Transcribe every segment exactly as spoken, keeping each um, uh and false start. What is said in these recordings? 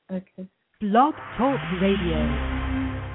Okay. Blog Talk Radio.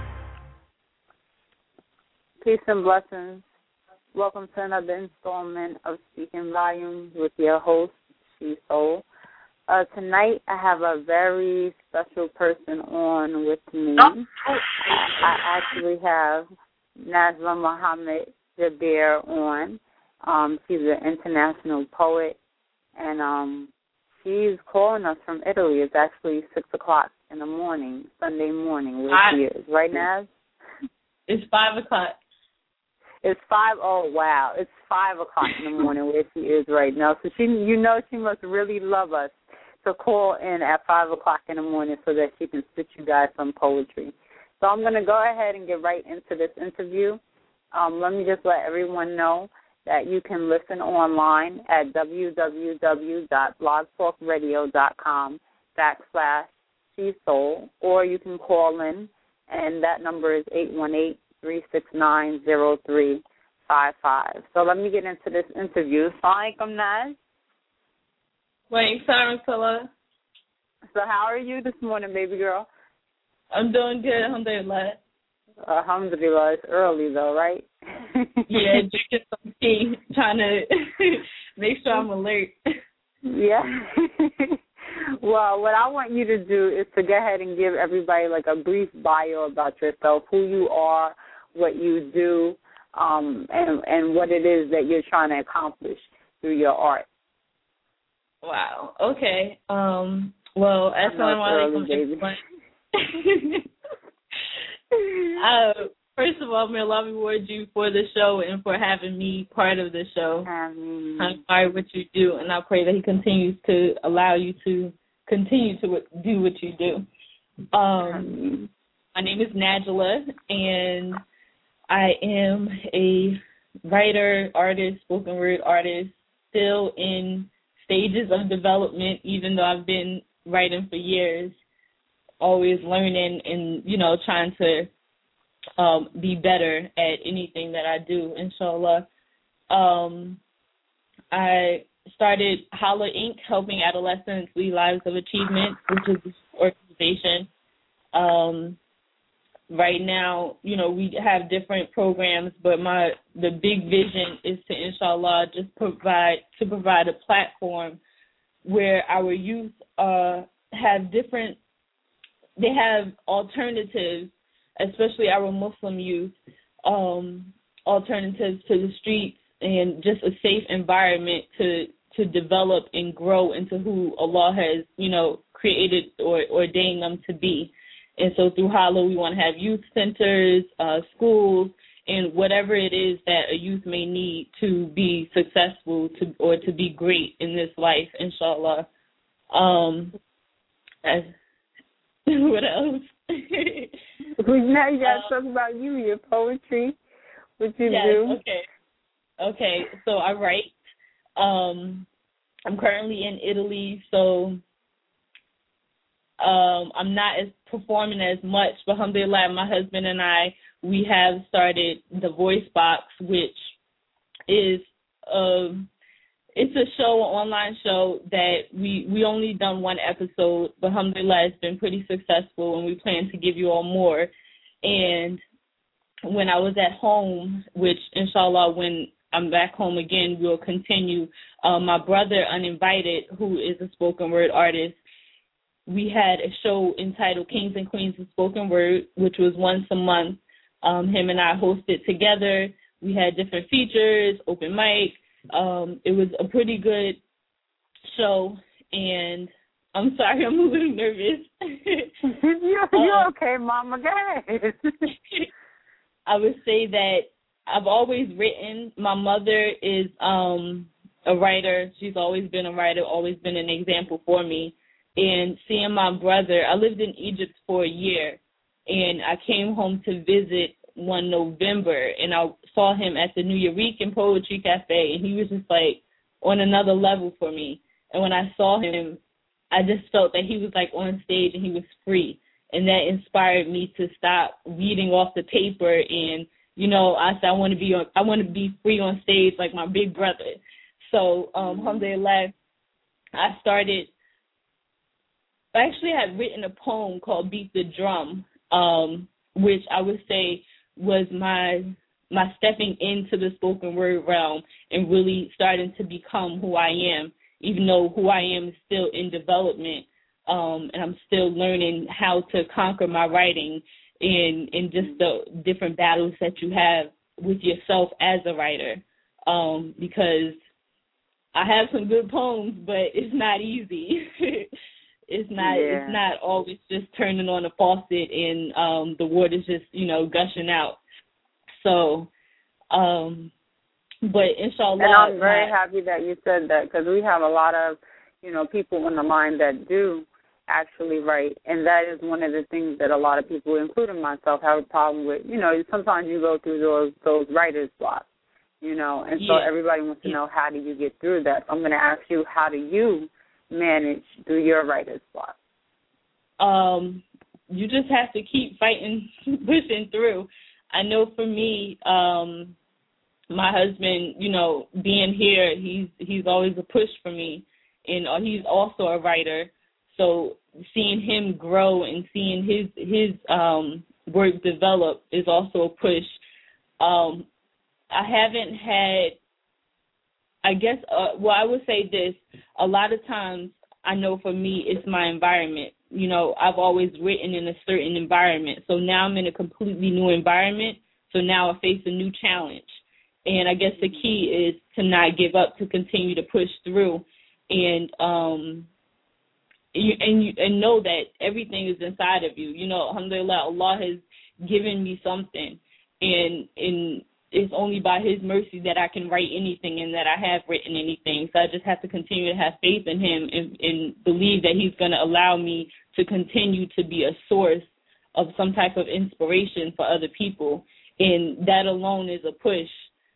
Peace and blessings. Welcome to another installment of Speaking Volumes with your host, She Soul. Uh, tonight I have a very special person on with me. I actually have Najla Muhammad Jabir on. Um, she's an international poet, and um, she's calling us from Italy. It's actually six o'clock in the morning, Sunday morning, where I, she is. Right, Naz? It's five o'clock. It's five. Oh wow! It's five o'clock in the morning where she is right now. So she, you know, she must really love us to call in at five o'clock in the morning so that she can spit you guys some poetry. So I'm going to go ahead and get right into this interview. Um, let me just let everyone know that you can listen online at www.blogtalkradio.com backslash shesoul, or you can call in, and that number is eight one eight, three six nine, zero three five five. So let me get into this interview. Assalamu alaikum, Naz. Wait, sorry, fella. So how are you this morning, baby girl? I'm doing good, alhamdulillah. Alhamdulillah. It's early, though, right? Yeah, drinking some tea, trying to make sure I'm alert. Yeah. Well, what I want you to do is to go ahead and give everybody, like, a brief bio about yourself, who you are, what you do, um, and, and what it is that you're trying to accomplish through your art. Wow. Okay. Um, well, assalamu alaikum, everyone. uh, first of all, may Allah reward you for the show and for having me part of the show. Um, I'm sorry what you do, and I pray that He continues to allow you to continue to do what you do. Um, my name is Najla, and I am a writer, artist, spoken word artist, still in stages of development, even though I've been writing for years, always learning and, you know, trying to um, be better at anything that I do, inshallah. Um, I started Holla Incorporated, helping adolescents lead lives of achievement, which is this organization. Um, right now, you know, we have different programs, but my the big vision is to, inshallah, just provide to provide a platform where our youth uh, have different, they have alternatives, especially our Muslim youth, um, alternatives to the streets and just a safe environment to to develop and grow into who Allah has, you know, created or ordained them to be. And so through Holla, we want to have youth centers, uh, schools, and whatever it is that a youth may need to be successful to or to be great in this life, inshallah. Um, as, what else? Now you got to um, talk about you, your poetry, what you yes, do. Okay. Okay, so I write. Um, I'm currently in Italy, so Um, I'm not as performing as much, but alhamdulillah, my husband and I, we have started the Voice Box, which is um, it's a show, an online show that we we only done one episode, but alhamdulillah, it's been pretty successful, and we plan to give you all more. And when I was at home, which inshallah, when I'm back home again, we'll continue. Uh, my brother, Uninvited, who is a spoken word artist, we had a show entitled Kings and Queens of Spoken Word, which was once a month. Um, him and I hosted together. We had different features, open mic. Um, it was a pretty good show, and I'm sorry, I'm a little nervous. you're, you're um, okay, Mama. Go ahead. I would say that I've always written. My mother is um, a writer. She's always been a writer, always been an example for me. And seeing my brother, I lived in Egypt for a year, and I came home to visit one November, and I saw him at the New Eurekan Poetry Cafe, and he was just like on another level for me. And when I saw him, I just felt that he was like on stage and he was free, and that inspired me to stop reading off the paper. And you know, I said I want to be on, I want to be free on stage like my big brother. So, um, alhamdulillah, I started. I actually had written a poem called Beat the Drum, um, which I would say was my my stepping into the spoken word realm and really starting to become who I am, even though who I am is still in development, um, and I'm still learning how to conquer my writing and, and just the different battles that you have with yourself as a writer, um, because I have some good poems, but it's not easy. It's not yeah. it's not always just turning on a faucet and um, the water's just, you know, gushing out. So, um, but inshallah. And I'm very my, happy that you said that, because we have a lot of, you know, people on the line that do actually write, and that is one of the things that a lot of people, including myself, have a problem with. You know, sometimes you go through those those writer's blocks, you know, and so yeah. everybody wants to yeah. know, how do you get through that? So I'm going to ask you, how do you manage through your writer's block? Um, you just have to keep fighting, pushing through. I know for me, um, my husband, you know, being here, he's he's always a push for me, and uh, he's also a writer. So seeing him grow and seeing his his um, work develop is also a push. Um, I haven't had, I guess, uh, well, I would say this. A lot of times, I know for me, it's my environment. You know, I've always written in a certain environment. So now I'm in a completely new environment. So now I face a new challenge. And I guess the key is to not give up, to continue to push through, and um, you, and you, and know that everything is inside of you. You know, alhamdulillah, Allah has given me something, and and it's only by His mercy that I can write anything and that I have written anything. So I just have to continue to have faith in Him and, and believe that He's going to allow me to continue to be a source of some type of inspiration for other people, and that alone is a push.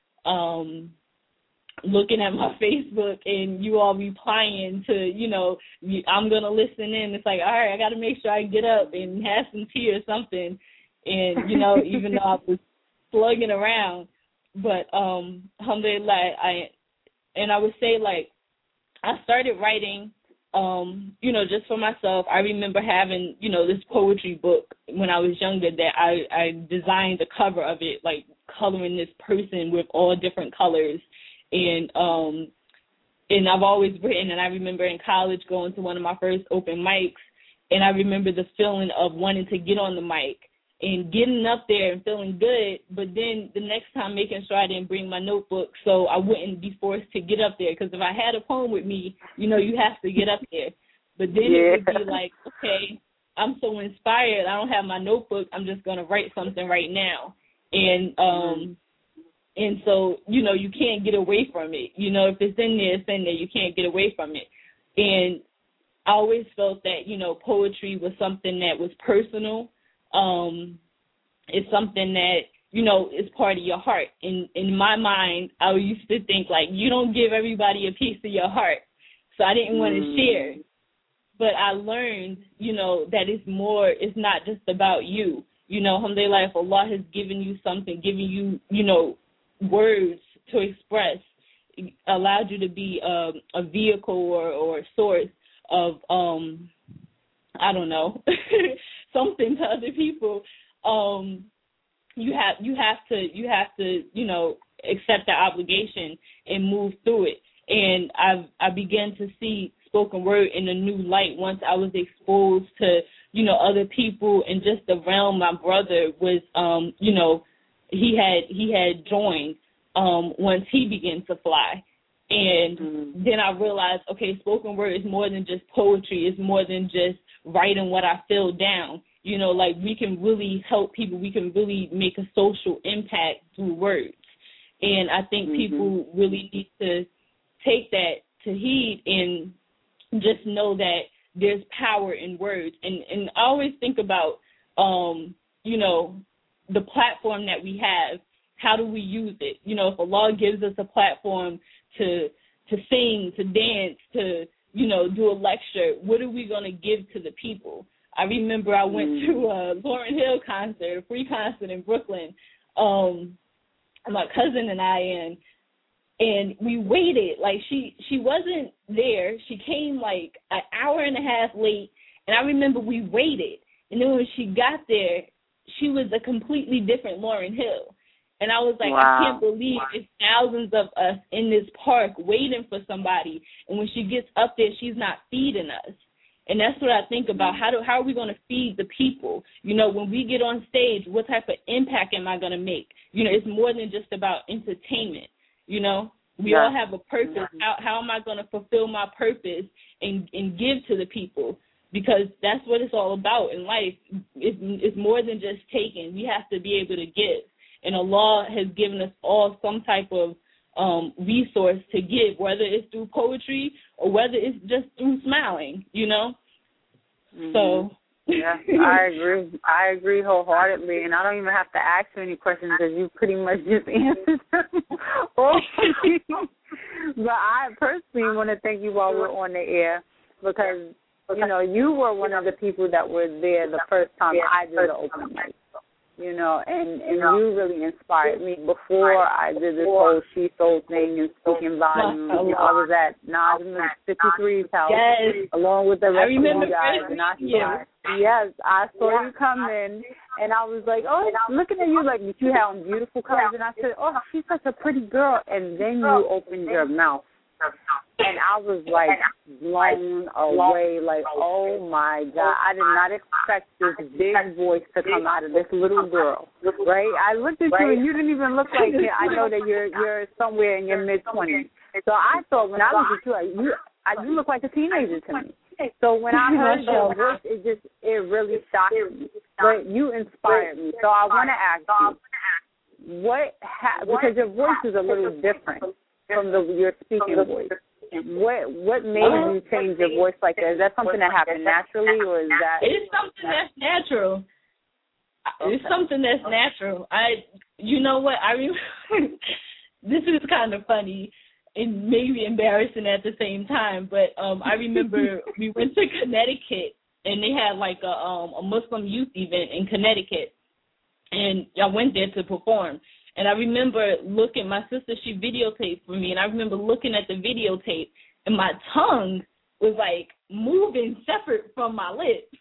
Um, looking at my Facebook and you all replying to, you know, I'm going to listen in. It's like, all right, I got to make sure I get up and have some tea or something. And, you know, even though I was slugging around, but um, alhamdulillah, I, and I would say, like, I started writing, um, you know, just for myself. I remember having, you know, this poetry book when I was younger that I, I designed the cover of it, like coloring this person with all different colors. And um, and I've always written, and I remember in college going to one of my first open mics, and I remember the feeling of wanting to get on the mic and getting up there and feeling good, but then the next time making sure I didn't bring my notebook so I wouldn't be forced to get up there. Because if I had a poem with me, you know, you have to get up there. But then yeah. it would be like, okay, I'm so inspired, I don't have my notebook, I'm just going to write something right now. And um, and so, you know, you can't get away from it. You know, if it's in there, it's in there. You can't get away from it. And I always felt that, you know, poetry was something that was personal. Um, it's something that, you know, is part of your heart. In in my mind, I used to think, like, you don't give everybody a piece of your heart. So I didn't want to share. But I learned, you know, that it's more, it's not just about you. You know, alhamdulillah, if Allah has given you something, given you, you know, words to express, allowed you to be um, a vehicle or, or a source of, um, I don't know, something to other people. Um, you have you have to you have to you know accept that obligation and move through it. And I I began to see spoken word in a new light once I was exposed to, you know, other people and just the realm my brother was um you know he had he had joined um once he began to fly. And mm-hmm. then I realized, okay, spoken word is more than just poetry. It's more than just writing what I feel down. You know, like, we can really help people. We can really make a social impact through words. And I think mm-hmm. people really need to take that to heed and just know that there's power in words. And, and I always think about, um, you know, the platform that we have. How do we use it? You know, if Allah gives us a platform to to sing, to dance, to, you know, do a lecture, what are we going to give to the people? I remember I went mm. to a Lauryn Hill concert, a free concert in Brooklyn, um, my cousin and I, and and we waited. Like, she, she wasn't there. She came like an hour and a half late, And I remember we waited. And then when she got there, she was a completely different Lauryn Hill. And I was like, wow. I can't believe it's thousands of us in this park waiting for somebody. And when she gets up there, she's not feeding us. And that's what I think about. How do how are we going to feed the people? You know, when we get on stage, what type of impact am I going to make? You know, it's more than just about entertainment. You know, we yeah. all have a purpose. Yeah. How, how am I going to fulfill my purpose and, and give to the people? Because that's what it's all about in life. It's, it's more than just taking. We have to be able to give. And Allah has given us all some type of um, resource to give, whether it's through poetry or whether it's just through smiling, you know? Mm-hmm. So. Yeah, I agree. I agree wholeheartedly. And I don't even have to ask you any questions because you pretty much just answered them all. But I personally want to thank you while we're on the air because, you know, you were one of the people that were there the first time I did the open mic. You know, and, and you really inspired me. Before I did this whole She Soul thing and speaking volume, I was at Najma fifty-three's house yes. along with the rest of you guys. And I saw, yes, I saw you come in, and I was like, oh, looking at you like you had on beautiful colors. And I said, oh, she's such a pretty girl. And then you opened your mouth. And I was, like, blown away, like, oh, my God. I did not expect this big voice to come out of this little girl, right? I looked at you, and you didn't even look like it. I know that you're you're somewhere in your mid-twenties. So I thought when I looked at you, like, you, I, you look like a teenager to me. So when I heard your voice, it just, it really shocked me. But you inspired me. So I want to ask you, what, ha- because your voice is a little different from the your speaking voice. What what made you change your voice like that? Is that something that happened naturally, or is that? It's something that's natural. It's something that's natural. I, you know what? I remember, this is kind of funny and maybe embarrassing at the same time, but um, I remember we went to Connecticut and they had like a um a Muslim youth event in Connecticut, and I went there to perform. And I remember looking, my sister, she videotaped for me, and I remember looking at the videotape, and my tongue was, like, moving separate from my lips.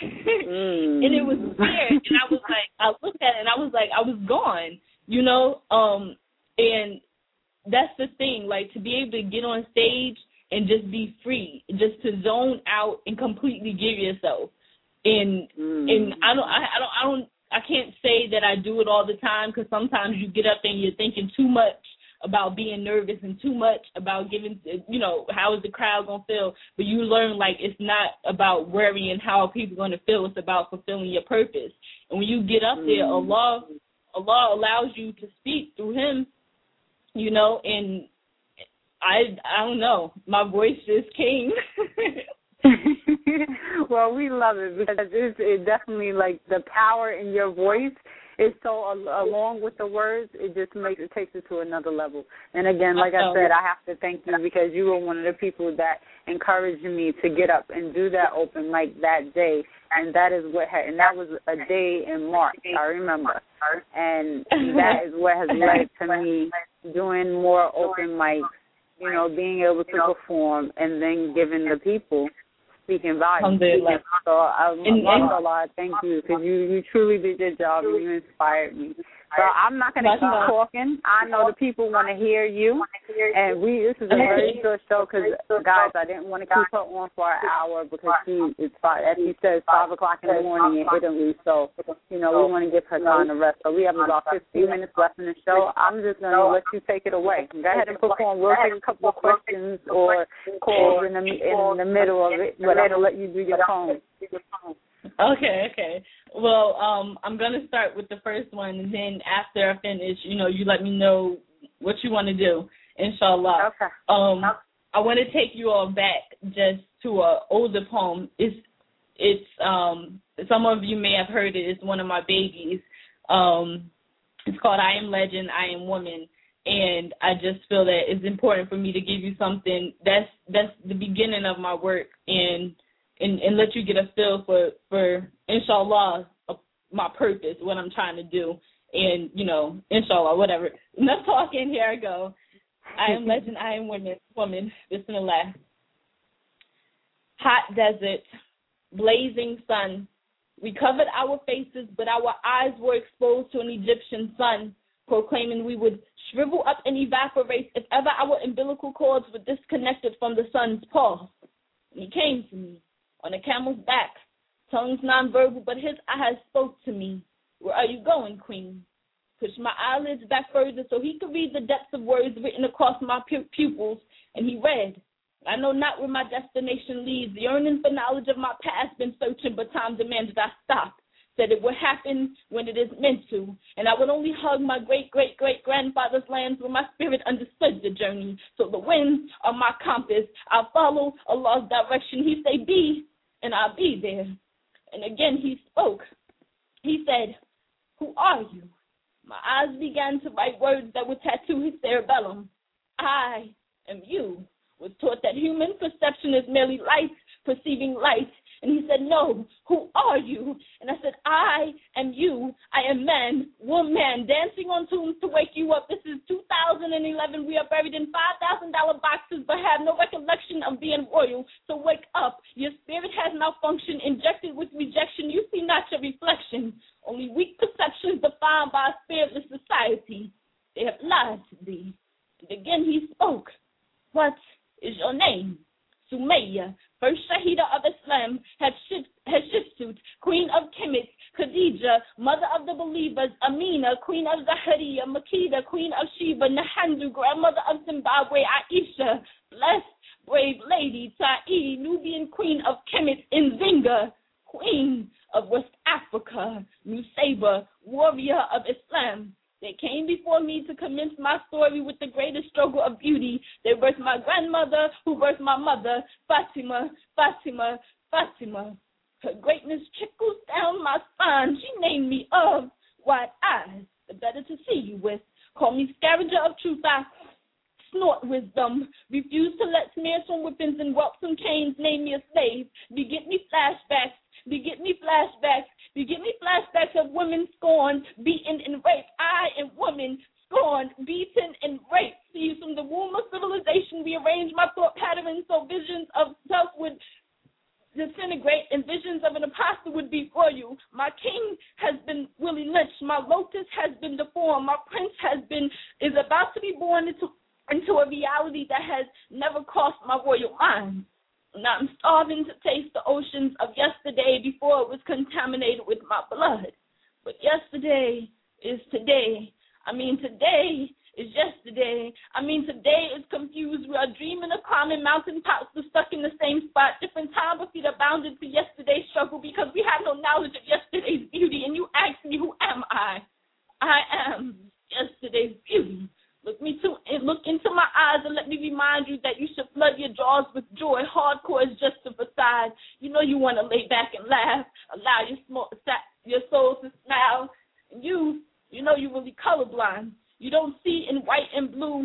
mm. And it was weird. And I was like, I looked at it, and I was like, I was gone, you know? Um, and that's the thing, like, to be able to get on stage and just be free, just to zone out and completely give yourself. And mm. and I don't, I, I don't, I don't, I can't say that I do it all the time because sometimes you get up and you're thinking too much about being nervous and too much about giving, you know, how is the crowd going to feel. But you learn, like, it's not about worrying how people are going to feel. It's about fulfilling your purpose. And when you get up there, Allah, Allah allows you to speak through him, you know, and I, I don't know. My voice just came. Well, we love it because it's it definitely, like, the power in your voice is so, uh, along with the words, it just makes it takes it to another level. And again, like I said, I have to thank you because you were one of the people that encouraged me to get up and do that open mic that day, and that is what had, and that was a day in March, I remember, and that is what has led to me doing more open mics, you know, being able to perform and then giving the people speaking volume. So I, I thank you because you, you truly did your job and you inspired me. So I'm not going to keep talking. I know the people want to hear you, and we. This is a very short show because, guys, I didn't want to keep her on for an hour because she it's five, as she says, five o'clock in the morning in Italy. So you know we want to give her time to rest. So we have about fifteen minutes left in the show. I'm just going to let you take it away. Go ahead and perform. We'll take a couple of questions or calls in the in the middle of it, but I'll let you do your phone. Okay, okay. Well, um, I'm going to start with the first one, and then after I finish, you know, you let me know what you want to do, inshallah. Okay. Um, I want to take you all back just to an older poem. It's, it's um, some of you may have heard it. It's one of my babies. Um, it's called I Am Legend, I Am Woman, and I just feel that it's important for me to give you something that's that's the beginning of my work, and And, and let you get a feel for, for inshallah, uh, my purpose, what I'm trying to do. And, you know, inshallah, whatever. Enough talking. Here I go. I am legend, I am woman, woman. Bismillah. Hot desert, blazing sun. We covered our faces, but our eyes were exposed to an Egyptian sun, proclaiming we would shrivel up and evaporate if ever our umbilical cords were disconnected from the sun's pulse. And he came to me on a camel's back, tongues nonverbal, but his eyes spoke to me. Where are you going, queen? Pushed my eyelids back further so he could read the depths of words written across my pupils, and he read, I know not where my destination leads. The yearning for knowledge of my past been searching, but time demanded I stop. Said it would happen when it is meant to, and I would only hug my great-great-great-grandfather's lands where my spirit understood the journey. So the winds are my compass. I'll follow Allah's direction. He say be, and I'll be there. And again he spoke. He said, who are you? My eyes began to write words that would tattoo his cerebellum. I am you. Was taught that human perception is merely light perceiving light. And he said, no, who are you? And I said, I am you. I am man, woman, dancing on tunes to wake you up. This is two thousand eleven. We are buried in five thousand dollars boxes, but have no recollection of being royal. So wake up. Your spirit has malfunctioned, injected with rejection. You see not your reflection. Only weak perceptions defined by a spiritless society. They have lied to thee. And again he spoke. What is your name? Sumayya, first Shahida of Islam, Hatshepsut, queen of Kemet, Khadija, mother of the believers, Amina, queen of Zahariya, Makeda, queen of Sheba, Nahandu, grandmother of Zimbabwe, Aisha, blessed, brave lady, Ta'i, Nubian queen of Kemet, Nzinga, queen of West Africa, Nusayba, warrior of Islam. They came before me to commence my story with the greatest struggle of beauty. They birthed my grandmother, who birthed my mother, Fatima, Fatima, Fatima. Her greatness trickles down my spine. She named me of wide eyes, the better to see you with. Call me scavenger of truth. I snort wisdom. Refuse to let smears from whippings and whelps and canes name me a slave. Beget me flashbacks. Beget me flashbacks. Beget me flashbacks of women scorned, beaten, and raped. I am woman, scorned, beaten, and raped. See, from the womb of civilization, rearrange my thought patterns so visions of self would disintegrate and visions of an apostle would be for you. My king has been Willie Lynch. My lotus has been deformed. My prince has been, is about to be born into, into a reality that has never crossed my royal mind. Now I'm starving to taste the oceans of yesterday before it was contaminated with my blood. But yesterday is today. I mean, today is yesterday. I mean, today is confused. We are dreaming of climbing mountain tops, but stuck in the same spot. Different time, but feet are bounded to yesterday's struggle because we have no knowledge of yesterday's beauty. And you ask me, who am I? I am yesterday's beauty. Look me to look into my eyes and let me remind you that you should flood your jaws with joy. Hardcore is just a facade. You know you want to lay back and laugh. Allow your small, your soul to smile. And you, you know you're really colorblind. You don't see in white and blue.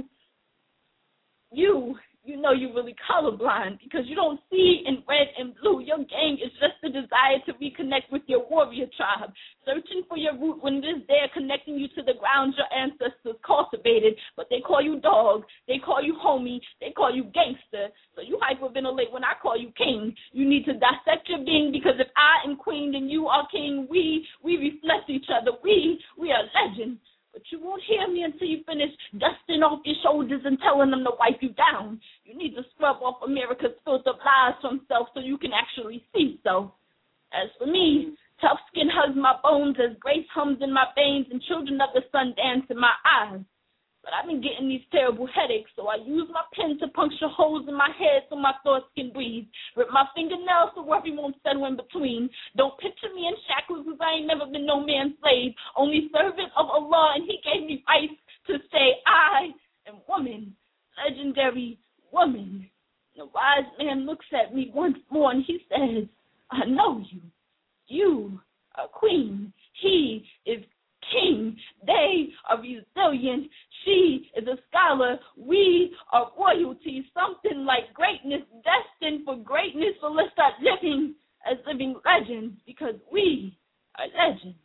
You, you know you're really colorblind because you don't see in red and blue. Your gang is just the desire to reconnect with your warrior tribe, searching for your root when it is there, connecting you to the ground your ancestors cultivated. But they call you dog, they call you homie, they call you gangster. So you hyperventilate when I call you king. You need to dissect your being because if I am queen, then you are king. We, we reflect each other. We, we are legends. But you won't hear me until you finish dusting off your shoulders and telling them to wipe you down. You need to scrub off America's filtered lies from self so you can actually see so. As for me, tough skin hugs my bones as grace hums in my veins and children of the sun dance in my eyes. But I've been getting these terrible headaches, so I use my pen to puncture holes in my head so my thoughts can breathe. Rip my fingernails so worry won't settle in between. Don't picture me in shackles because I ain't never been no man's slave. Only servant of Allah, and he gave me rights to say I am woman, legendary woman. The wise man looks at me once more and he says, I know you. You are queen. He is king. They are resilient. She is a scholar. We are royalty, something like greatness, destined for greatness. So let's start living as living legends because we are legends.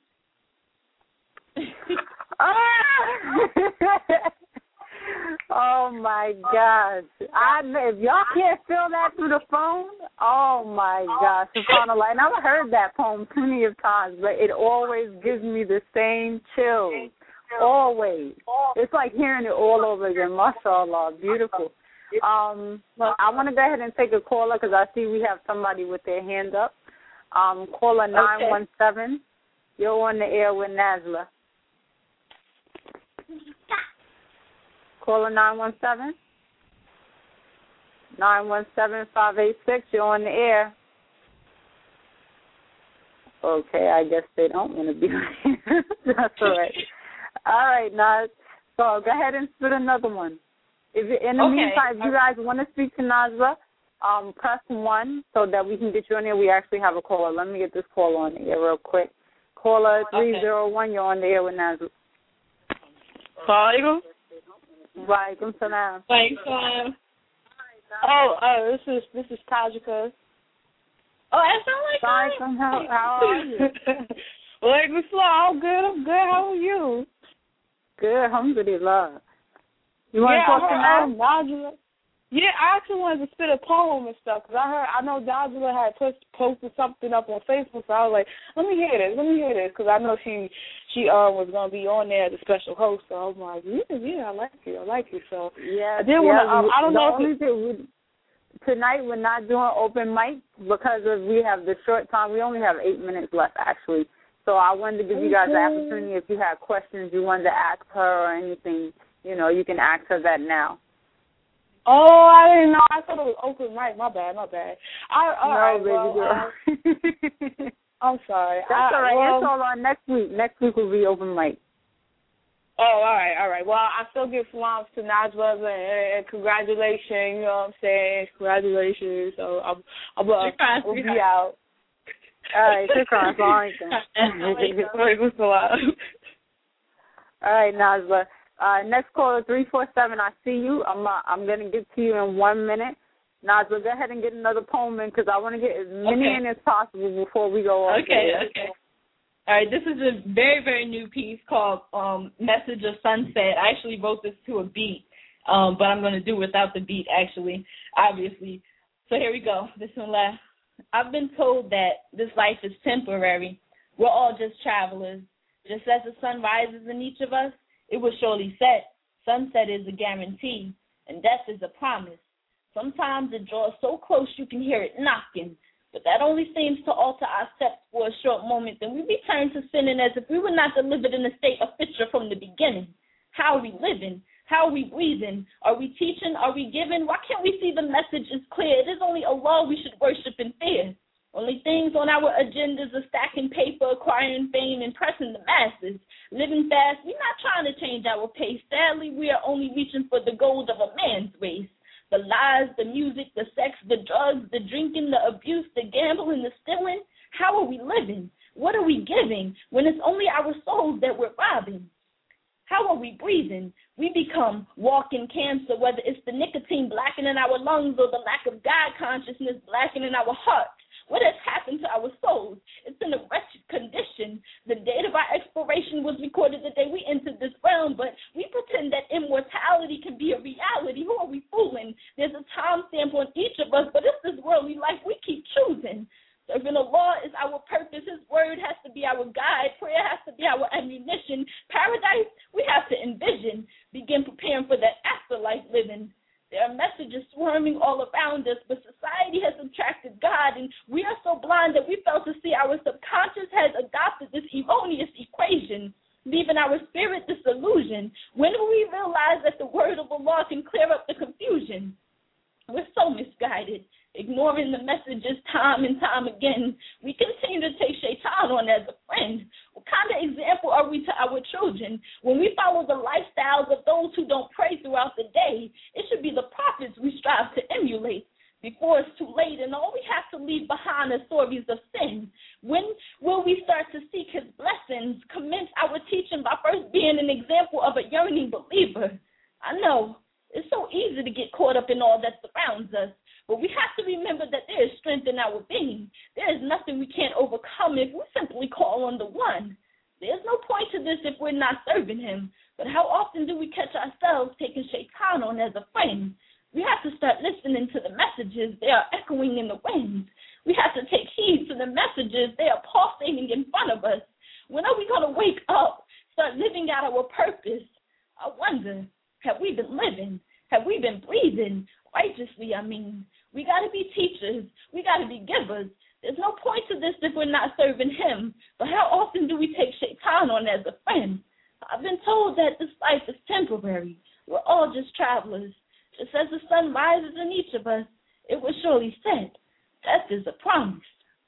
Oh my gosh! I if y'all can't feel that through the phone, oh my gosh! SubhanAllah, and I've heard that poem plenty of times, but it always gives me the same chills. Always, it's like hearing it all over again. MashaAllah, beautiful. Um, I want to go ahead and take a caller because I see we have somebody with their hand up. Um, caller nine one seven. You're on the air with Najla. Caller nine one seven. nine one seven, five eight six. You're on the air. Okay, I guess they don't want to be on here. That's all right. All right, Naz. So go ahead and spit another one. If you, in the okay. meantime, if you guys want to speak to Najla, um, press one so that we can get you on there. We actually have a caller. Let me get this caller on the air real quick. Caller three zero one, you're on the air with Najla. Assalamu Walaikum salam. Thanks, um, Oh, uh, this is this is Tajika. Oh, that sounds like Walaikum, how, how are you? Walaikum salam. I'm good. I'm good. How are you? Good, alhamdulillah. You want yeah, to talk to I heard, Naz? um, Najla. Yeah, I actually wanted to spit a poem and stuff because I heard I know Najla had put, posted something up on Facebook, so I was like, let me hear this, let me hear this, because I know she she uh, was gonna be on there as a special host. So I was like, yeah, yeah, I like it, I like it. So yeah, I did yeah, want to. Um, I don't the know only if it, thing we, tonight we're not doing open mic because of we have the short time. We only have eight minutes left actually. So I wanted to give you guys the opportunity if you had questions you wanted to ask her or anything, you know, you can ask her that now. Oh, I didn't know. I thought it was open mic. My bad, my bad. I, all no, right, baby well, girl. uh, I'm sorry. That's I, all right. well, it's all on next week. Next week will be open mic. Oh, all right, all right. Well, I still give salams to Najla and, and congratulations. You know what I'm saying? Congratulations. So I'm, I'm uh, we'll be out. All right, shukran. All right, Najla. Uh, next caller, three four seven. I see you. I'm uh, I'm going to get to you in one minute. Najla, go ahead and get another poem in because I want to get as many okay. in as possible before we go off. Okay, okay. All right, this is a very, very new piece called um, Message of Sunset. I actually wrote this to a beat, um, but I'm going to do without the beat, actually, obviously. So here we go. This one last. I've been told that this life is temporary. We're all just travelers. Just as the sun rises in each of us, it will surely set. Sunset is a guarantee, and death is a promise. Sometimes it draws so close you can hear it knocking, but that only seems to alter our steps for a short moment. Then we return to sinning as if we were not delivered in a state of fitna from the beginning. How are we living? How are we breathing? Are we teaching? Are we giving? Why can't we see the message is clear? It is only Allah we should worship and fear. Only things on our agendas are stacking paper, acquiring fame, impressing the masses. Living fast, we're not trying to change our pace. Sadly, we are only reaching for the gold of a man's race. The lies, the music, the sex, the drugs, the drinking, the abuse, the gambling, the stealing. How are we living? What are we giving when it's only our souls that we're robbing? How are we breathing? We become walking cancer, whether it's the nicotine blackening our lungs or the lack of God consciousness blackening our hearts. What has happened to our souls? It's in a wretched condition. The date of our expiration was recorded the day we entered this realm, but we pretend that immortality can be a reality. Who are we fooling? There's a time stamp on each of us, but it's this worldly life we keep choosing. Serving Allah is our purpose. His word has to be our guide. Prayer has to be our ammunition. Paradise, we have to envision. Begin preparing for that afterlife living. There are messages swarming all around us, but society has subtracted God, and we are so blind that we fail to see our subconscious has adopted this erroneous equation, leaving our spirit disillusioned. When will we realize that the word of Allah can clear up the confusion? We're so misguided, ignoring the messages time and time again. We continue to take Shaitan on as a friend. What kind of example are we to our children? When we follow the lifestyles of those who don't pray throughout the day, it should be the prophets we strive to emulate. Before it's too late and all we have to leave behind are stories of sin. When will we start to seek his blessings? Commence our teaching by first being an example of a yearning believer. I know it's so easy to get caught up in all that surrounds us, but we have to remember that there is strength in our being. There is nothing we can't overcome if we simply call on the one. There's no point to this if we're not serving him. But how often do we catch ourselves taking Shaitan on as a friend? We have to start listening to the messages. They are echoing in the wind. We have to take heed to the messages. They are pulsating in front of us. When are we going to wake up, start living out our purpose? I wonder, have we been living? Have we been breathing righteously? I mean, we got to be teachers. We got to be givers. There's no point to this if we're not serving him. But how often do we take Shaitan on as a friend? I've been told that this life is temporary. We're all just travelers. Just as the sun rises in each of us, it will surely set. Death is a promise.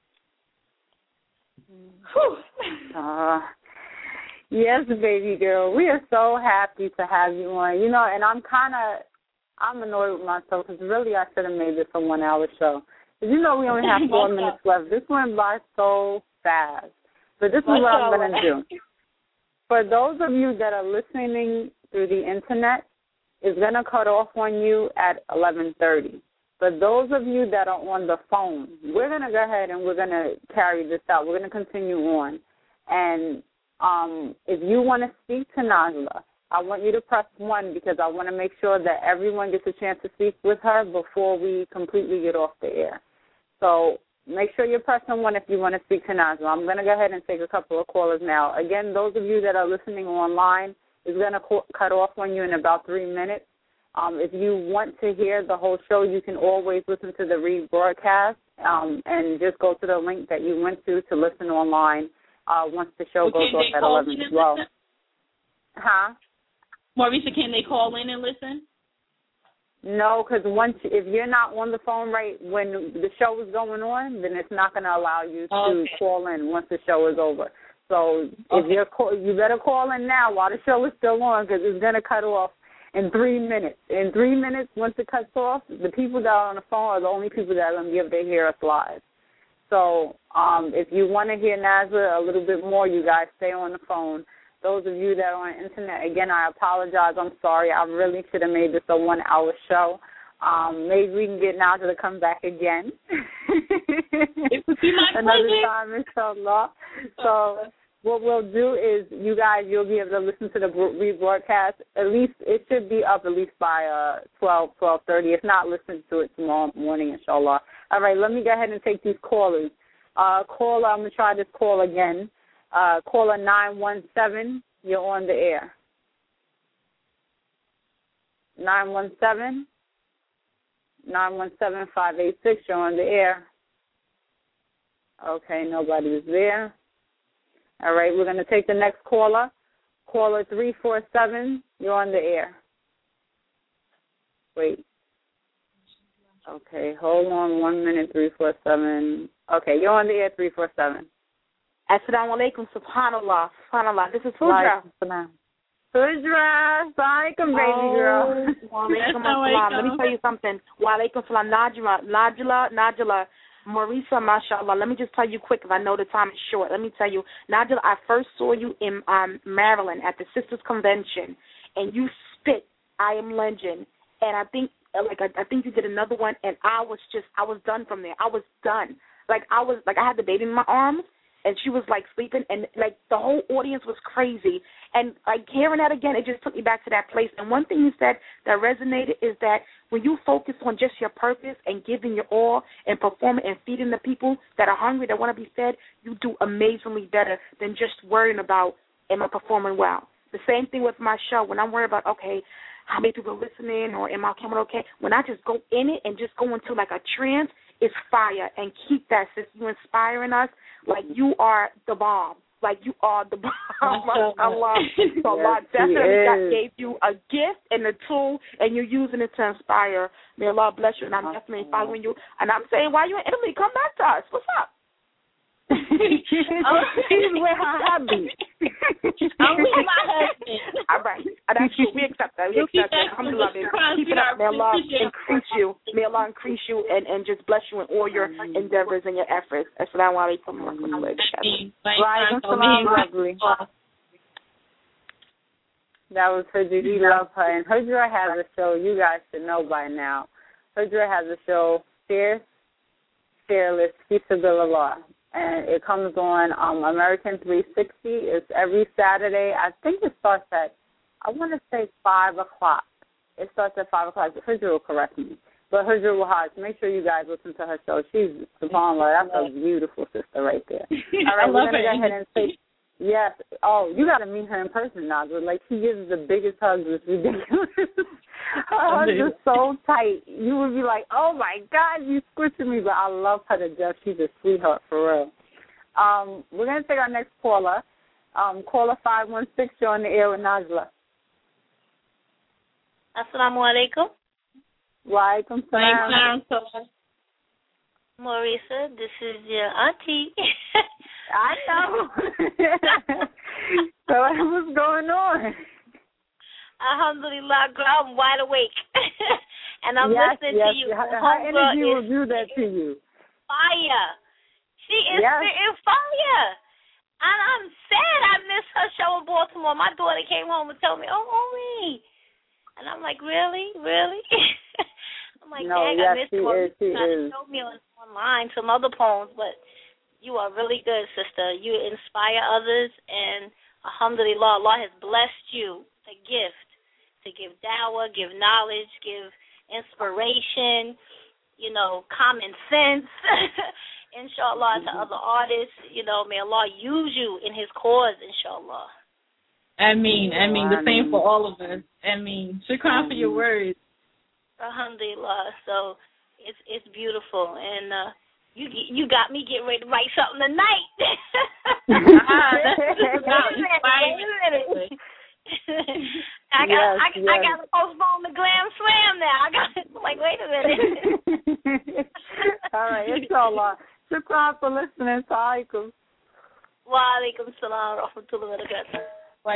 Uh, yes, baby girl. We are so happy to have you on. You know, and I'm kind of, I'm annoyed with myself because really I should have made this a one-hour show. You know we only have four minutes left. This went by so fast. But this is what I'm going to do. For those of you that are listening through the Internet, it's going to cut off on you at eleven thirty. For those of you that are on the phone, we're going to go ahead and we're going to carry this out. We're going to continue on. And um, if you want to speak to Najla, I want you to press one because I want to make sure that everyone gets a chance to speak with her before we completely get off the air. So make sure you're pressing one if you want to speak to Najla. I'm going to go ahead and take a couple of callers now. Again, those of you that are listening online, it's going to co- cut off on you in about three minutes. Um, if you want to hear the whole show, you can always listen to the rebroadcast um, and just go to the link that you went to to listen online uh, once the show well, goes off at eleven twelve. Huh? Mauricia, can they call in and listen? No, because once if you're not on the phone right when the show is going on, then it's not going to allow you to okay. call in once the show is over. So if okay. you're call, you better call in now while the show is still on because it's going to cut off in three minutes. In three minutes, once it cuts off, the people that are on the phone are the only people that are going to be able to hear us live. So um, if you want to hear Nazla a little bit more, you guys stay on the phone. Those of you that are on the Internet, again, I apologize. I'm sorry. I really should have made this a one-hour show. Um, maybe we can get Nazla to come back again. It would be my Another pleasure. time, inshallah. So what we'll do is you guys, you'll be able to listen to the rebroadcast. At least it should be up at least by uh, twelve, twelve thirty. If not, listen to it tomorrow morning, inshallah. All right, let me go ahead and take these callers. Uh, caller, I'm going to try this call again. Uh, caller nine one seven, you're on the air. nine one seven, nine one seven, five eight six, you're on the air. Okay, nobody is there. All right, we're going to take the next caller. Caller three four seven, you're on the air. Wait. Okay, hold on one minute, three four seven. Okay, you're on the air, three four seven. Assalamu alaikum, subhanallah, subhanallah. This is Hudra. Hudra, alaikum, baby girl. Wa alaikum assalam. Let me tell you something. Wa alaikum assalam, Najla, Najla, Najla, Marisa, mashallah. Let me just tell you quick, because I know the time is short. Let me tell you, Najla, I first saw you in um, Maryland at the Sisters Convention, and you spit, I am legend. And I think, like, I, I think you did another one, and I was just, I was done from there. I was done. Like, I was, like, I had the baby in my arms, and she was, like, sleeping, and, like, the whole audience was crazy. And, like, hearing that again, it just took me back to that place. And one thing you said that resonated is that when you focus on just your purpose and giving your all and performing and feeding the people that are hungry, that want to be fed, you do amazingly better than just worrying about, am I performing well? The same thing with my show. When I'm worried about, okay, how many people are listening or am I coming okay? When I just go in it and just go into, like, a trance, it's fire. And keep that, sis. You inspiring us like you are the bomb. Like you are the bomb. MashaAllah. So Allah yes, definitely God gave you a gift and a tool, and you're using it to inspire. May Allah bless you, and I'm definitely following you. And I'm saying, while you're in Italy, come back to us. What's up? She's with her hubby. I'm with my husband. All right. That's true. We accept that. We accept that. Alhamdulillah. Keep it up. May Allah increase you. May Allah increase you and, and just bless you in all your endeavors and your efforts. Assalamu alaikum wa rahmatullahi wa barakatuh. That was Hudra. We love her. And Hudra has a show you guys should know by now. Hudra has a show, Fierce, Fearless, Fisabilillah. And it comes on um, American three sixty. It's every Saturday. I think it starts at I want to say five o'clock. It starts at five o'clock. Hujra will correct me. But Hujra Wahaj, make sure you guys listen to her show. She's, subhanAllah, that's a beautiful sister right there. All right, we're going to go ahead and say, yes. Oh, you got to meet her in person, Nazra. Like, she gives the biggest hugs. It's ridiculous. Her hugs are so tight. You would be like, oh, my God, you squishing me. But I love her to death. She's a sweetheart, for real. Um, we're going to take our next caller. Um, caller five one six, you're on the air with Najla. Assalamu alaikum. Wa alaikum salam. Marisa, this is your auntie. I know. So what's going on? Alhamdulillah, girl, I'm wide awake. And I'm yes, listening yes. to you. Her, her energy will do that to you. Fire. She is yes. spitting fire. And I'm sad I missed her show in Baltimore. My daughter came home and told me, oh, mommy. And I'm like, really? Really? I'm like, no, dang, yes, I missed she her. Is, she you is. showed me on, online some other poems, but you are really good, sister. You inspire others, and alhamdulillah, Allah has blessed you a gift to give dawah, give knowledge, give inspiration, you know, common sense, inshallah, mm-hmm. to other artists. You know, may Allah use you in his cause, inshallah. I mean, I mean, the same for all of us. I mean, shukran for your words. Alhamdulillah. So it's it's beautiful, and uh, you you got me getting ready to write something tonight. ah, that's about wait a minute. I got yes, I, yes. I got to postpone the Glam Slam now. I got like wait a minute. All right, inshallah. Shukran for listening. Assalamualaikum. Wa alaikum salam wa rahmatullahi wa barakatuh.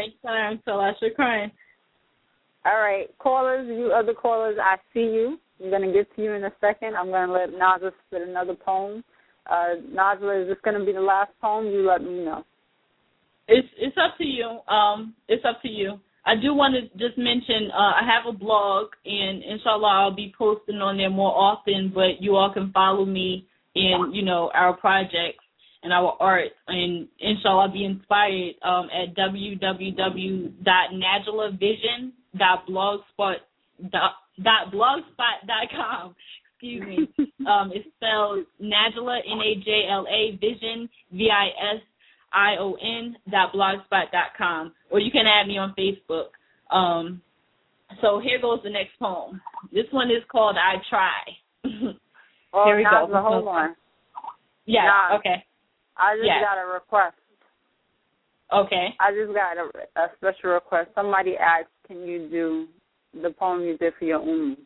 All right, callers, you other callers, I see you. I'm going to get to you in a second. I'm going to let Nazla spit another poem. Uh, Nazla, is this going to be the last poem? You let me know. It's it's up to you. Um, it's up to you. I do want to just mention uh, I have a blog, and inshallah I'll be posting on there more often. But you all can follow me in you know our projects and our art, and inshallah be inspired um, at w w w dot najla vision dot blogspot dot blogspot dot com. Excuse me. um, it's spelled Najla, N A J L A, Vision, V I S I O N dot blogspot dot com, or you can add me on Facebook. Um, so here goes the next poem. This one is called I Try. Oh, here we Nazla, go. hold on. Yeah, Nas, okay. I just yes. got a request. Okay. I just got a, a special request. Somebody asked, can you do the poem you did for your Umm?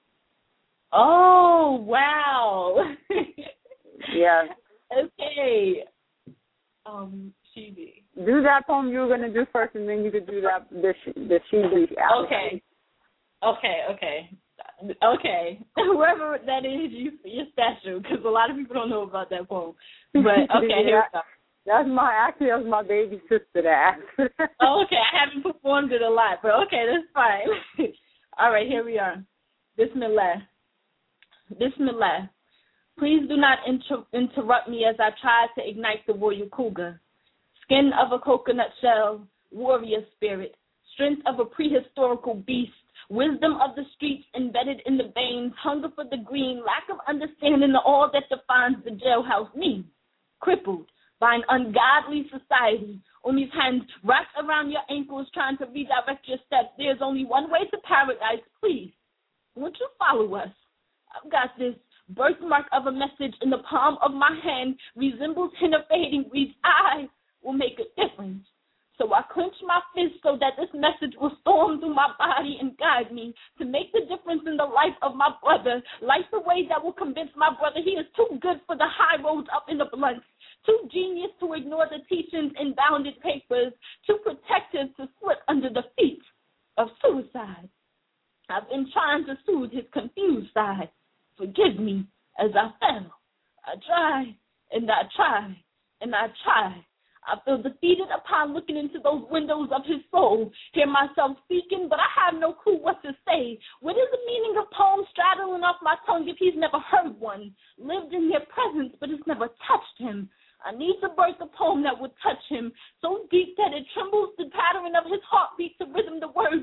Oh, wow. Yes. Okay. Um, Shibi. Do that poem you were going to do first, and then you could do that the the Shibi album. Okay. Okay, okay. Okay. Whoever that is, you, you're special, because a lot of people don't know about that poem. But, okay, yeah, here we go. That's my, actually, that was my baby sister that asked. Oh, okay. I haven't performed it a lot, but okay, that's fine. All right, here we are. Bismillah. Bismillah. Please do not inter- interrupt me as I try to ignite the royal cougar. Skin of a coconut shell, warrior spirit, strength of a prehistorical beast, wisdom of the streets embedded in the veins, hunger for the green, lack of understanding of all that defines the jailhouse me. Crippled by an ungodly society, on these hands wrapped around your ankles trying to redirect your steps. There's only one way to paradise. Please, won't you follow us? I've got this birthmark of a message in the palm of my hand, resembles henna fading, reads, I will make a difference. So I clench my fist so that this message will storm through my body and guide me to make the difference in the life of my brother, life the way that will convince my brother he is too good for the high roads up in the blunts, too genius to ignore the teachings in bounded papers, too protective to slip under the feet of suicide. I've been trying to soothe his confused side. Forgive me as I fell. I try and I try and I try. I feel defeated upon looking into those windows of his soul. Hear myself speaking, but I have no clue what to say. What is the meaning of poems straddling off my tongue if he's never heard one? Lived in their presence, but it's never touched him. I need to birth a poem that would touch him so deep that it trembles the pattern of his heartbeat to rhythm the words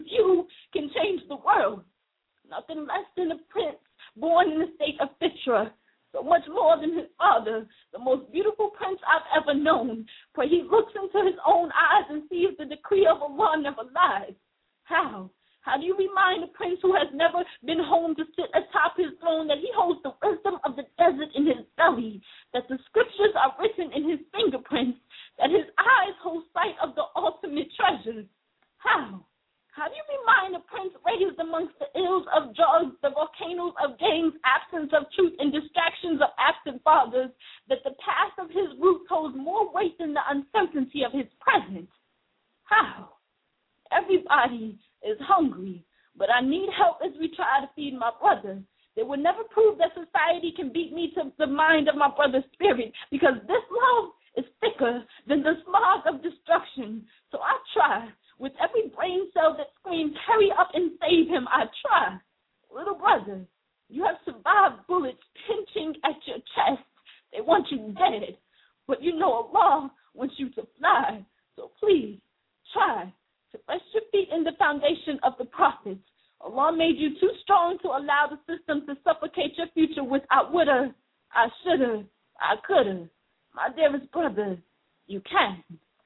he looks into his own eyes and sees the decree of Allah never lies? How? How do you remind a prince who has never been home to sit atop his throne that he holds the wisdom of the desert in his belly, that the scriptures are written in his fingerprints, that his eyes hold sight of the ultimate treasure? How? How do you remind a prince raised amongst the ills of drugs, the volcanoes of gangs, absence of truth, and distractions of absent fathers, that the past of his roots holds more weight than the uncertainty of his present? How? Everybody is hungry, but I need help as we try to feed my brother. They will never prove that society can beat me to the mind of my brother's spirit, because this love is thicker than the smog of destruction. So I try. With every brain cell that screams, hurry up and save him, I try. Little brother, you have survived bullets pinching at your chest. They want you dead, but you know Allah wants you to fly. So please, try to rest your feet in the foundation of the prophets. Allah made you too strong to allow the system to suffocate your future with I woulda, I shoulda, I coulda. My dearest brother, you can.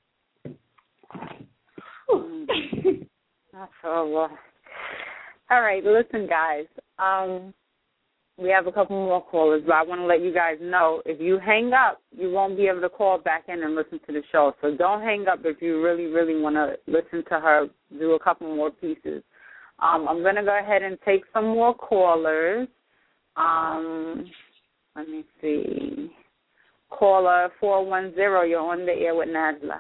All right, listen, guys. Um, we have a couple more callers, but I want to let you guys know, if you hang up, you won't be able to call back in and listen to the show. So don't hang up if you really, really want to listen to her do a couple more pieces. Um, I'm going to go ahead and take some more callers. Um, let me see. Caller four one zero, you're on the air with Najla.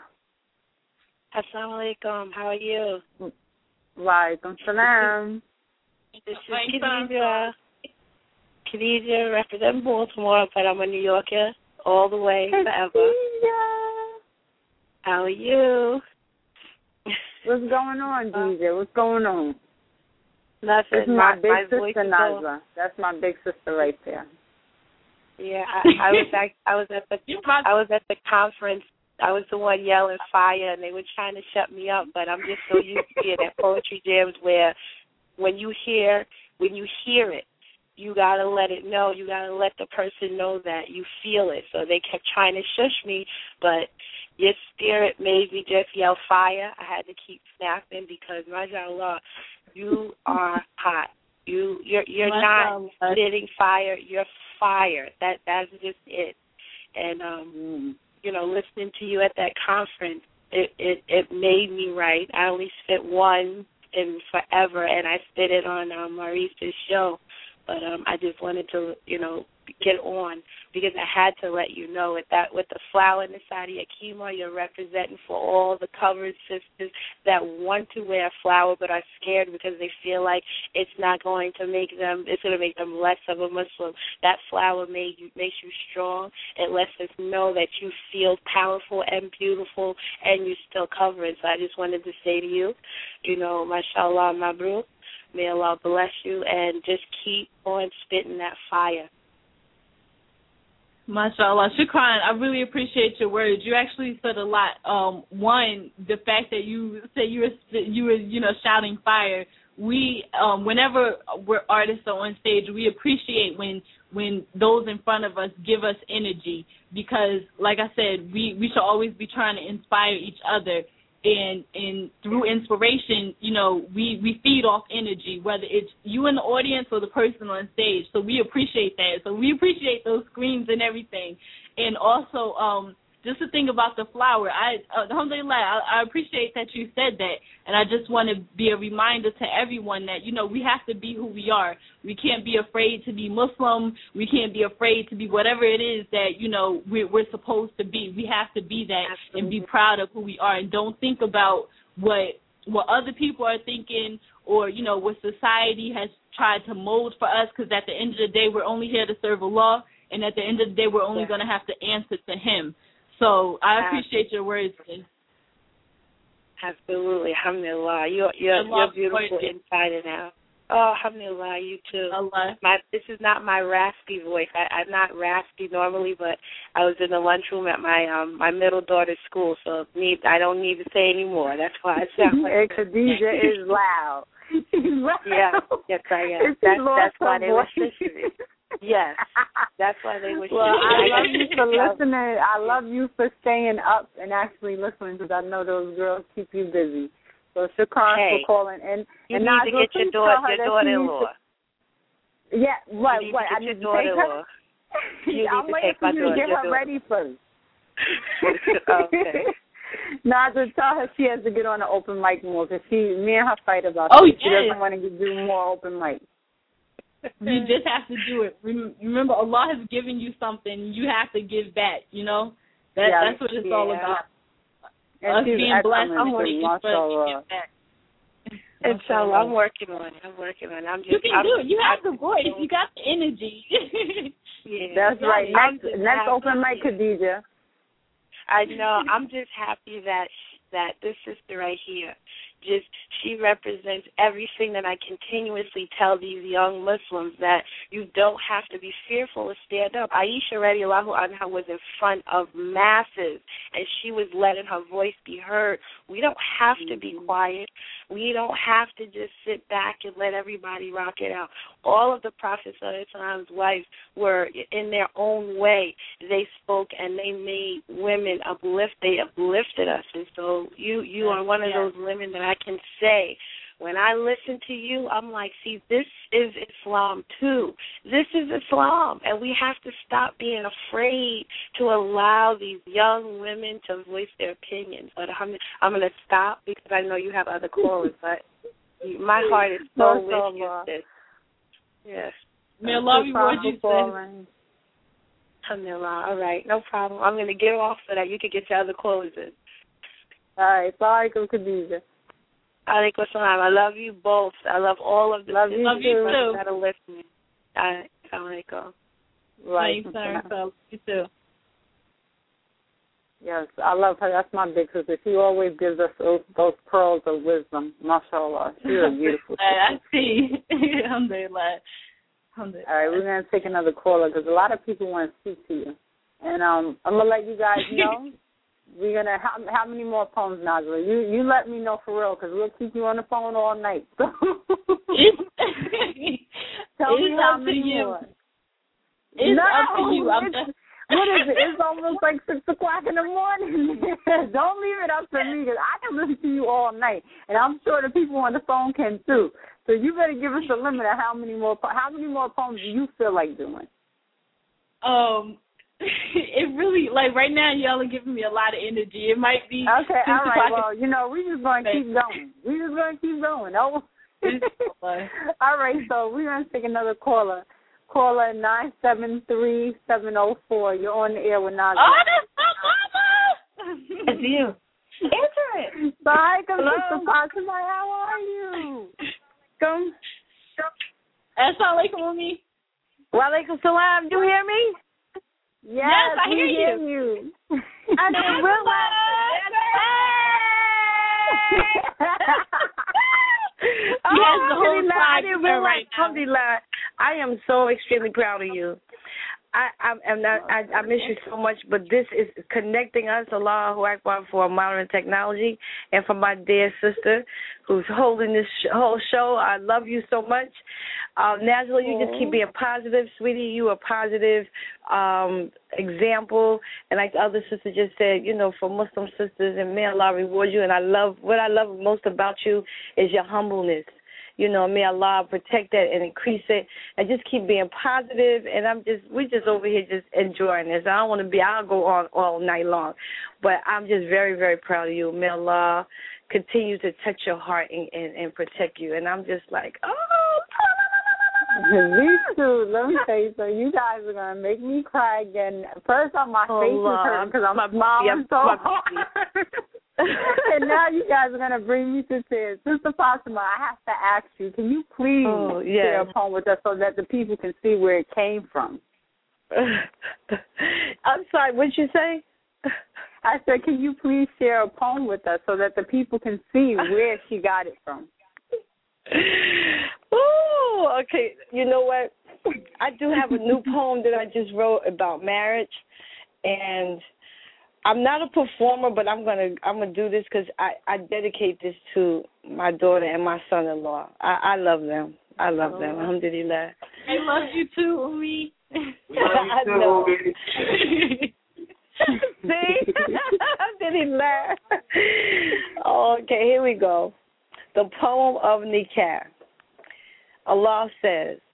Assalamu alaikum. How are you? Walaikum salam. This is Khadija. Khadija, represent Baltimore, but I'm a New Yorker all the way, forever. Khadija. How are you? What's going on, Khadija? What's going on? Nothing. This is my, my big my sister, Najla. That's my big sister right there. Yeah, I, I was at, I was at the I was at the conference. I was the one yelling fire, and they were trying to shut me up, but I'm just so used to being at poetry jams where when you hear when you hear it, you got to let it know. You got to let the person know that you feel it. So they kept trying to shush me, but your spirit made me just yell fire. I had to keep snapping because, mashallah, you are hot. You, you're you're not spitting fire. You're fire. That That's just it. And, um, mm. you know, listening to you at that conference, it, it, it made me write. I only spit one in forever, and I spit it on um, Maurice's show. But um, I just wanted to, you know, get on because I had to let you know with that with the flower in the side of your chemo, you're representing for all the covered sisters that want to wear a flower but are scared because they feel like it's not going to make them, it's going to make them less of a Muslim. That flower made you, makes you strong. It lets us know that you feel powerful and beautiful and you're still covered. So I just wanted to say to you, you know, mashallah, mabruk. May Allah bless you, and just keep on spitting that fire. MashaAllah. Shukran, I really appreciate your words. You actually said a lot. Um, one, the fact that you said you were, you were, you know, shouting fire. We, um, whenever we're artists are on stage, we appreciate when when those in front of us give us energy because, like I said, we, we should always be trying to inspire each other. And and through inspiration, you know, we, we feed off energy, whether it's you in the audience or the person on stage. So we appreciate that. So we appreciate those screams and everything. And also, um, just to think about the flower, I uh, alhamdulillah, I, I appreciate that you said that. And I just want to be a reminder to everyone that, you know, we have to be who we are. We can't be afraid to be Muslim. We can't be afraid to be whatever it is that, you know, we're, we're supposed to be. We have to be that Absolutely. And be proud of who we are. And don't think about what what other people are thinking or, you know, what society has tried to mold for us because at the end of the day, we're only here to serve Allah. And at the end of the day, we're only yeah. going to have to answer to Him. So I appreciate your words. Absolutely. Alhamdulillah. You're, you're, you're beautiful inside and out. Oh, alhamdulillah, you too. Allah. My, this is not my raspy voice. I, I'm not raspy normally, but I was in the lunchroom at my um my middle daughter's school, so need I don't need to say any more. That's why I sound like Khadija is loud. Yeah, yes, I am. That's, that's why they listen to me. Yes, that's why they were. Well, I love you for listening. I love you for staying up and actually listening because I know those girls keep you busy. So Shukran hey, for calling. And you and need Nigel, to get your daughter, your daughter-in-law. To, yeah, right, you right. I need need to to get your take her. daughter-in-law. You I'm need to waiting take for my you daughter, to get your her daughter. ready first. Okay. Nigel, tell her she has to get on the open mic more because she, me and her fight about oh, it. Yes. She doesn't want to do more open mic. You just have to do it. Remember, Allah has given you something. You have to give back, you know? That, yeah, that's what it's yeah. all about. And Us she's being blessed, I'm too, mashallah. Inshallah, I'm working on it. I'm working on it. I'm just, you can I'm, do it. You have I'm, the voice. You got the energy. yeah, that's right. Next, next happy. open mic, Khadija. I know. I'm just happy that that this sister right here, just she represents everything that I continuously tell these young Muslims, that you don't have to be fearful to stand up. Aisha radiallahu anha was in front of masses, and she was letting her voice be heard. We don't have to be quiet. We don't have to just sit back and let everybody rock it out. All of the Prophet Prophet's wives were in their own way. They spoke and they made women uplift. They uplifted us. And so you, you are one of yes. those women that I can say, when I listen to you, I'm like, see, this is Islam too. This is Islam, and we have to stop being afraid to allow these young women to voice their opinions. But I'm, I'm going to stop because I know you have other callers, but my heart is so with you, sis. Yes. May Allah reward you, sis. Alhamdulillah. All right, no problem. I'm going to get off so that you can get your other callers in. All right. Assalamualaikum, Khadija. Alaikum salam. I love you both. I love all of the love you love you too. that are listening. All right. Alaikum. Right. Thanks, you too. Yes, I love her. That's my big sister. She always gives us those, those pearls of wisdom. MashaAllah. She's a beautiful sister. I see. Alhamdulillah. Alhamdulillah. All right, we're going to take another caller because a lot of people want to speak to you. And um, I'm going to let you guys know. We're going to, how, how many more poems, Najla? You you let me know for real because we'll keep you on the phone all night. So Tell me how many you. more. It's no, up to you. I'm it's, just... What is it? It's almost like six o'clock in the morning. Don't leave it up to me because I can listen to you all night, and I'm sure the people on the phone can too. So you better give us a limit of how many more how many more poems do you feel like doing? Um, it really like right now y'all are giving me a lot of energy. It might be okay. All right. Well, you know, we just going to keep going. We just going to keep going. Oh. All right. So we're going to take another caller. Caller nine seven three seven zero four. You're on the air with Najla. Oh, that's my mama. It's you. Answer it. Bye, Sister Fatima. How are you? Come. Assalamualaikum, Umi. Walaikum salam. Do you hear me? Yes, yes I we hear you. you. you. I didn't realize. Yes, the whole Alhamdulillah, I didn't realize. right now. Alhamdulillah, I am so extremely proud of you. I I am not, I, I miss you so much, but this is connecting us, Allahu Akbar, for modern technology, and for my dear sister who's holding this sh- whole show. I love you so much. Uh, Najla, you just keep being positive, sweetie. You a positive um, example, and like the other sister just said, you know, for Muslim sisters, and may Allah reward you. And I love, what I love most about you is your humbleness. You know, may Allah protect that and increase it, and just keep being positive. And I'm just, we just over here just enjoying this. I don't want to be, I'll go on all night long, but I'm just very, very proud of you. May Allah continue to touch your heart and, and, and protect you. And I'm just like, oh. Me too. Let me tell you something. You guys are going to make me cry again. First off, my oh, face is hurting because I'm smiling so hard. And now you guys are going to bring me to tears. Sister Fatima, I have to ask you, can you please oh, yes. share a poem with us so that the people can see where it came from? I'm sorry, what did you say? I said, can you please share a poem with us so that the people can see where she got it from? Oh, okay. You know what? I do have a new poem that I just wrote about marriage, and I'm not a performer, but I'm gonna I'm gonna do this because I, I dedicate this to my daughter and my son-in-law. I, I love them. I love them. Alhamdulillah. I love you too, Umi. I know. See? Alhamdulillah. Okay, here we go. The poem of Nikah. Allah says,